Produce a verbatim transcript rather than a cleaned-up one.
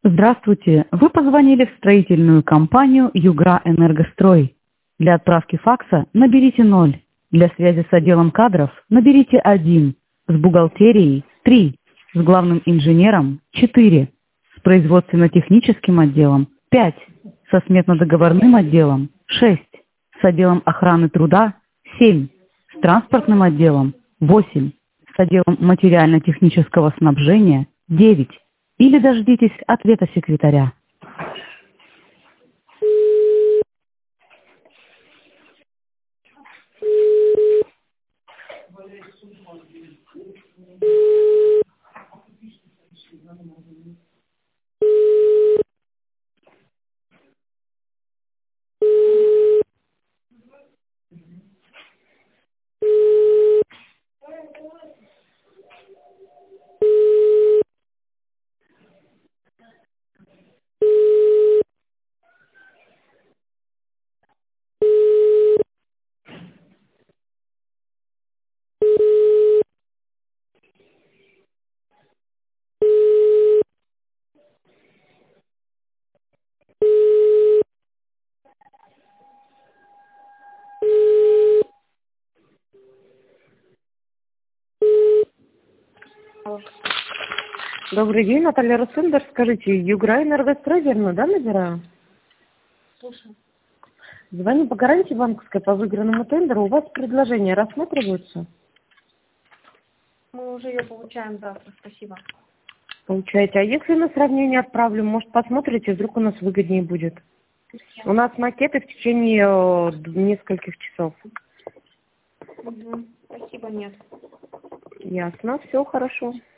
Здравствуйте. Вы позвонили в строительную компанию «Югра Энергострой». Для отправки факса наберите ноль. Для связи с отделом кадров наберите один. С бухгалтерией три. С главным инженером четыре. С производственно-техническим отделом пять. Со сметно-договорным отделом шесть. С отделом охраны труда семь. С транспортным отделом восемь. С отделом материально-технического снабжения девять. Или дождитесь ответа секретаря. Добрый день, Наталья Русендер. Скажите, Югра Энергострой, верно, да, набираю? Слушаю. Звоню по гарантии банковской по выигранному тендеру. У вас предложение рассматривается? Мы уже ее получаем завтра, спасибо. Получаете. А если на сравнение отправлю, может, посмотрите, вдруг у нас выгоднее будет? У нас макеты в течение э, нескольких часов. Угу. Спасибо, нет. Ясно, все хорошо.